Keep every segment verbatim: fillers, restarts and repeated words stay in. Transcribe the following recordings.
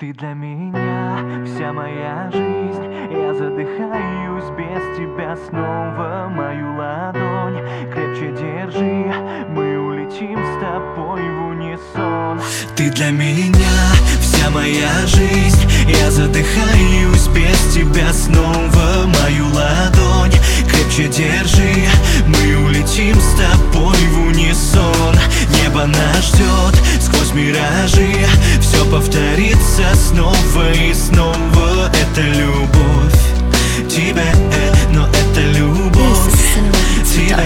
Ты для меня вся моя жизнь. Я задыхаюсь без тебя снова. Мою ладонь крепче держи. Мы улетим с тобой в унисон. Ты для меня вся моя жизнь. Я задыхаюсь без тебя снова. Мою ладонь крепче держи. Мы улетим с тобой в унисон. Небо нас ждет сквозь миражи. Все повторится снова и снова. Это любовь тебе, но это любовь тебе.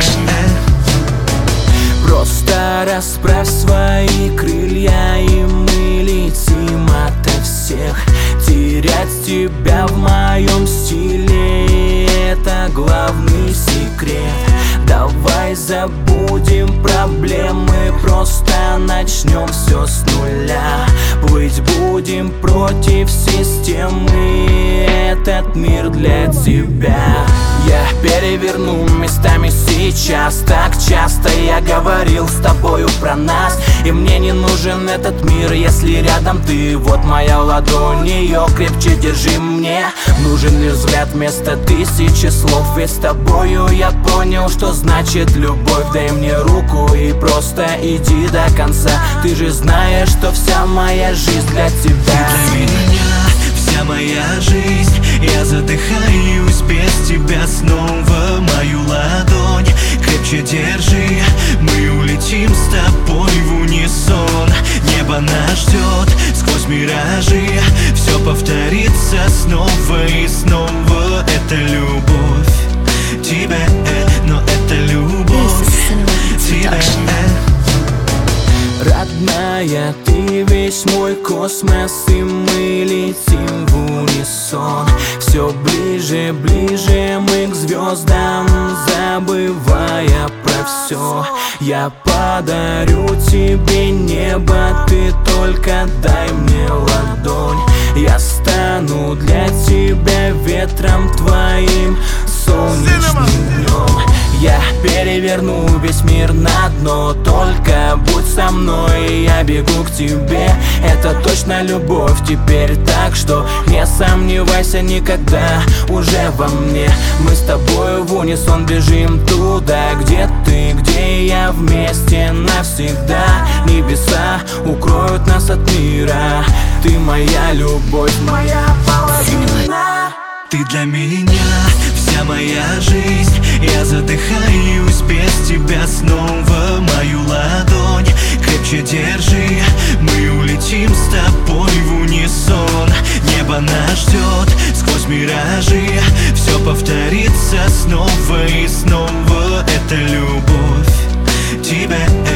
Просто расправь свои крылья, и мы летим ото всех. Терять тебя в моем стиле — это главный секрет. Давай забудем проблемы, просто начнем все с нуля. Плыть будем против системы, этот мир для тебя. Я переверну местами сейчас. Так часто я говорил с тобою про нас, и мне не нужен этот мир, если рядом ты. Вот моя ладонь, ее крепче держи мне. Нужен лишь взгляд вместо тысячи слов. Ведь с тобою я понял, что значит любовь. Дай мне руку и просто иди до конца. Ты же знаешь, что вся моя жизнь для тебя. Ты для меня вся моя жизнь. Я задыхаюсь без тебя снова. Мою ладонь крепче держи. Мы улетим с тобой в унисон. Небо нас ждет сквозь миражи. Все повторится снова и снова. Это любовь тебе, но это любовь тебе. Родная, ты весь мой космос, и мы летим в унисон. Все ближе, ближе мы к звездам, забывая про все. Я подарю тебе небо, ты только дай мне ладонь. Я стану для тебя ветром твоим солнечным днем. Я переверну весь мир на дно, только будь со мной, я бегу к тебе. Это точно любовь теперь, так что не сомневайся никогда уже во мне. Мы с тобой в унисон бежим туда, где ты, где я, вместе навсегда. Небеса укроют нас от мира. Ты моя любовь, моя половина. Ты для меня вся моя жизнь. Я задыхаюсь без тебя снова. Мою ладонь крепче держи. Мы улетим с тобой в унисон. Небо нас ждет сквозь миражи. Все повторится снова и снова. Это любовь тебе.